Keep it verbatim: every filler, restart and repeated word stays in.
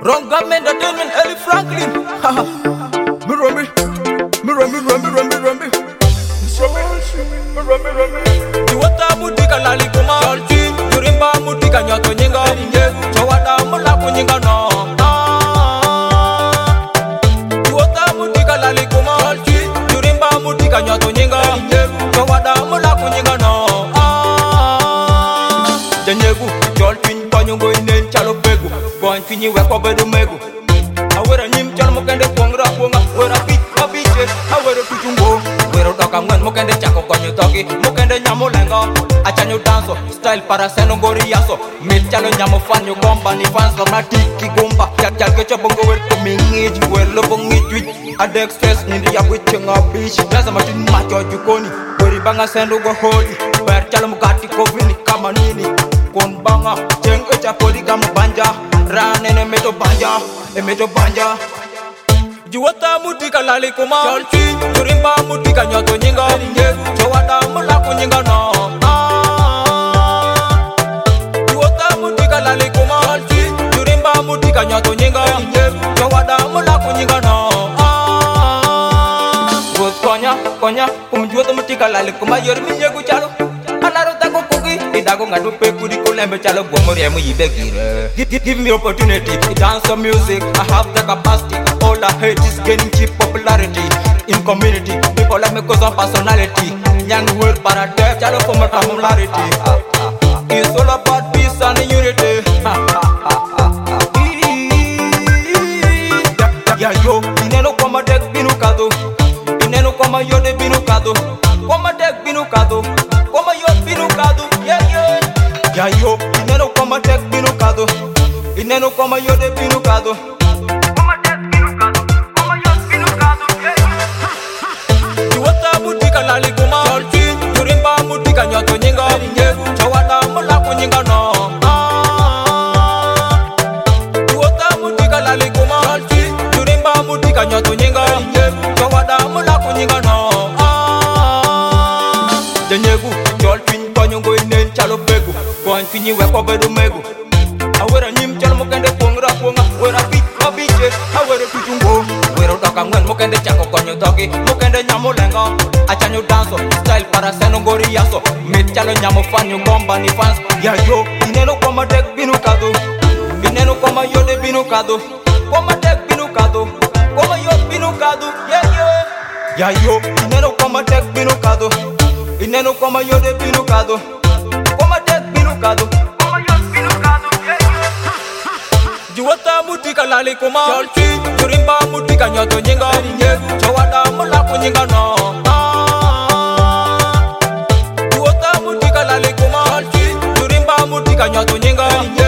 Wrong government entertainment, Ellie Franklin. Haha. Me rummy, me rummy, rummy, rummy, rummy. Me rummy, rummy. Jiwata mutika lali kuma. Chalchi, jurimba mutika nyoto nyinga. Chawada mula kunyinga no. Jiwata mutika lali kuma. Chalchi, jurimba mutika nyoto nyinga. Chawada mula kunyinga no. Janyegu, chalchi panyungo inen chalo pegu. Gwan finyi weko bedu megu. Awera nyim chal mokende pongra ponga. Wera pit kabiche. Awera tuchungo. Wera doka mwen mokende chako konyo toki. Mokende nyamo lenga. Achanyo danso. Style para seno gori yaso. Mil chalo nyamo fanyo gomba. Ni fans lomna tiki gomba. Chal chal kecho bongo wer kumingiji. Wer lo bongijwi. Ade express nindi ya wichenga bichi. Gaza matin macho jukoni. Weri banga sendo go holi. Wer chalo mugati kovini kama nini. Kon banga. Cheng echa poli kama banja. Rane ne meto banja, e meto banja. Jiwata mutika lali kuma. Chalchi, jurimba mutika nyoto nyinga. Chawada mula kunyinga no. Jiwata mutika lali kuma. Chalchi, jurimba mutika nyoto nyinga. Chawada mula kunyinga no. Gos konya, konya, kumjuwata mutika lali kuma. Yormi nyegu chalo. Anaro tako kuki. Idago ngadu pe kudi kulembe chalo gomori emu yibegire. Give, give me opportunity to dance some music. I have the capacity. All I hate is gaining cheap popularity in community. People like me cause of personality. Young world para death chalo for my popularity. It's all about peace and unity. Yeah yo, ineno koma dek binukado. Ineno koma yode binukado. Koma dek binukado. Koma yode binukado. Yeah yeah. Yeah yo, ineno koma dek binukado. Ineno koma yode binukado. Koma dek binukado. Koma yode binukado. Yeah. Jiwata mutika lali kuma. Chalchi, jurimba mutika nyoto nyinga. Chawada mula kunyinga no. Jiwata mutika lali kuma. Chalchi, jurimba mutika nyoto nyinga. Chawada mula kunyinga no. Janyegu, chalchi panyungo inen chalo pegu. Gwan finyi weko bedu megu. Awera nyim chal mokende pongra ponga. Wera pit kabiche. Awera tuchungo. Wera doka mwen mokende chako konyo toki. Mokende nyamo lenga. Achanyo danso. Style para seno gori yaso. Mit chalo nyamo fanyo gomba ni fans. Ya yo, ineno koma dek binukado. Ineno koma yode binukado. Koma dek binukado. Koma yode binukado. Yeah yeah. Ya yo, ineno koma dek binukado. Ineno koma yode binukado. Koma dek binukado. Jiwata mutika lali kuma. Chalchi, jurimba mutika nyoto nyinga. Chawada mula kunyinga no. Jiwata mutika lali kuma. Chalchi, jurimba mutika nyoto nyinga.